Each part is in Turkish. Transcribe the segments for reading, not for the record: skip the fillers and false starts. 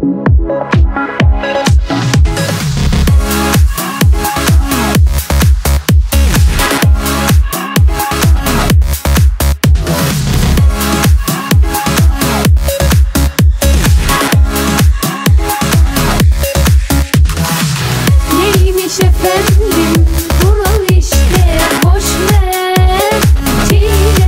Efendim kural işte, boş ver çile.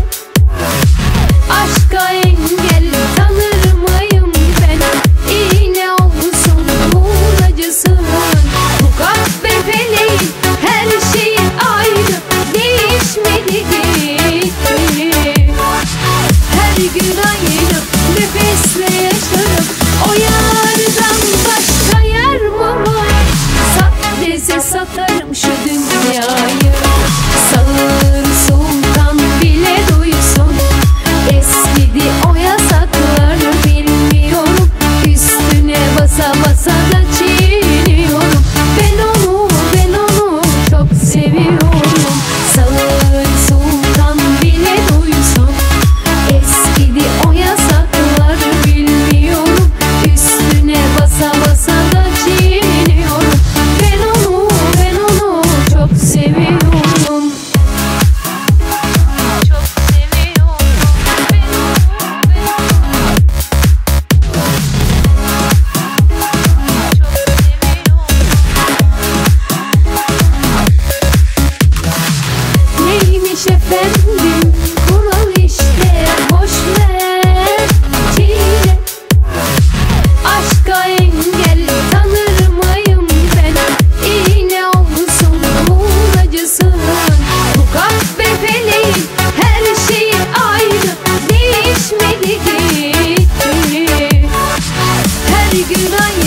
Aşka engel tanır mıyım ben? İğne olsun uğracısın. Mukabbe feleğin her şeyi aynı, değişmedi gitti. Her gün aynı nefesle yaşarım. O yardan başka yer mi var? Dese satarım şu dünyayı. Sağır sultan bile duysun. Eskidi o yasaklar, bilmiyorum. Üstüne basa basa da çiğniyorum. Ben onu çok seviyorum. Sağır sultan bile duysun. Eskidi o yasaklar, bilmiyorum. Üstüne basa basa da çiğniyorum. Ben onu çok seviyorum. Çok seviyorum. Neymiş efendim kural işte, boş ver çile. Aşka engel tanır mıyım ben? İğne olsun uğracısın. Mukabbe feleğin her şeyi aynı, değişmedi gitti. Her gün aynı